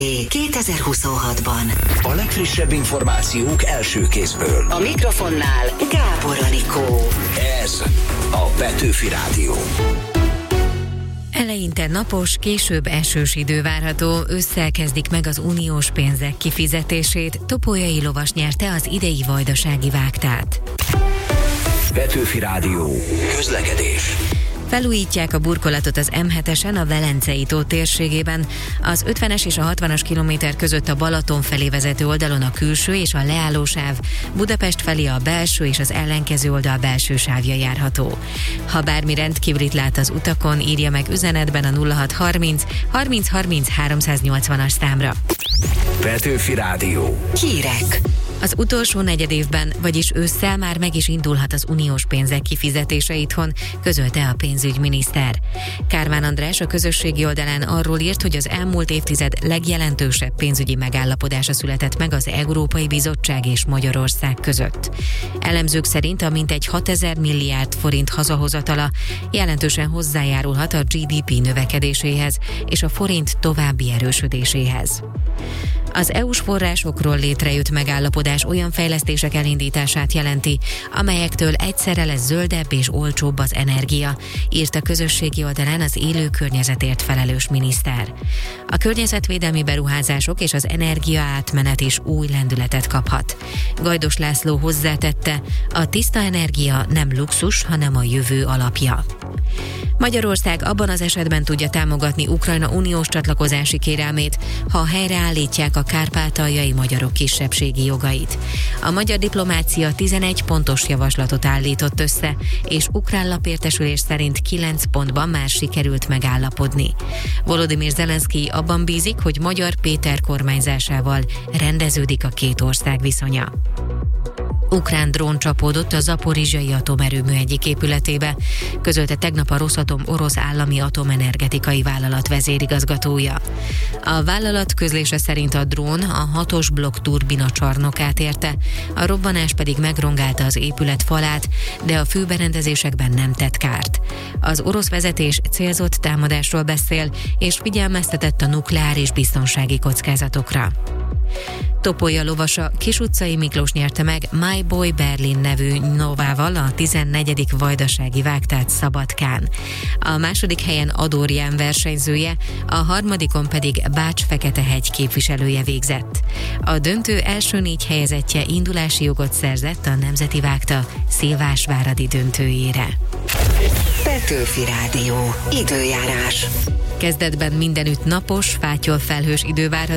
2026-ban. A legfrissebb információk első kézből. A mikrofonnál Gábor Anikó. Ez a Petőfi Rádió. Eleinte napos, később esős idő várható, ősszel kezdik meg az uniós pénzek kifizetését. Topolyai Lovas nyerte az idei vajdasági vágtát. Petőfi Rádió. Közlekedés. Felújítják a burkolatot az M7-esen a Velencei tó térségében. Az 50-es és a 60-as kilométer között a Balaton felé vezető oldalon a külső és a leállósáv, Budapest felé a belső és az ellenkező oldal belső sávja járható. Ha bármi rendkívülit lát az utakon, írja meg üzenetben a 0630 30 30 380-as számra. Petőfi Rádió. Hírek. Az utolsó negyedévben, vagyis ősszel már meg is indulhat az uniós pénzek kifizetése itthon, közölte a pénzügyminiszter. Kármán András a közösségi oldalán arról írt, hogy az elmúlt évtized legjelentősebb pénzügyi megállapodása született meg az Európai Bizottság és Magyarország között. Elemzők szerint a mintegy 6000 milliárd forint hazahozatala jelentősen hozzájárulhat a GDP növekedéséhez és a forint további erősödéséhez. Az EU-s forrásokról létrejött megállapodás olyan fejlesztések elindítását jelenti, amelyektől egyszerre lesz zöldebb és olcsóbb az energia, írt a közösségi oldalán az élő környezetért felelős miniszter. A környezetvédelmi beruházások és az energia átmenet is új lendületet kaphat. Gajdos László hozzátette, a tiszta energia nem luxus, hanem a jövő alapja. Magyarország abban az esetben tudja támogatni Ukrajna uniós csatlakozási kérelmét, ha helyreállítják a kárpátaljai magyarok kisebbségi jogait. A magyar diplomácia 11 pontos javaslatot állított össze, és ukrán lapértesülés szerint 9 pontban már sikerült megállapodni. Volodymyr Zelenszkij abban bízik, hogy Magyar Péter kormányzásával rendeződik a két ország viszonya. Ukrán drón csapódott a zaporizsai atomerőmű egyik épületébe, közölte tegnap a Rosatom orosz állami atomenergetikai vállalat vezérigazgatója. A vállalat közlése szerint a drón a 6-os blokk turbina csarnokát érte, a robbanás pedig megrongálta az épület falát, de a főberendezésekben nem tett kárt. Az orosz vezetés célzott támadásról beszél, és figyelmeztetett a nukleáris biztonsági kockázatokra. Topolya lovasa Kis-utcai Miklós nyerte meg My Boy Berlin nevű novával a 14. vajdasági vágtát Szabadkán. A második helyen Ador Ján versenyzője, a harmadikon pedig Bács-Feketehegy képviselője végzett. A döntő első 4 helyezettje indulási jogot szerzett a Nemzeti Vágta Szilvásváradi döntőjére. Petőfi Rádió. Időjárás. Kezdetben mindenütt napos, fátyol felhős idő várható,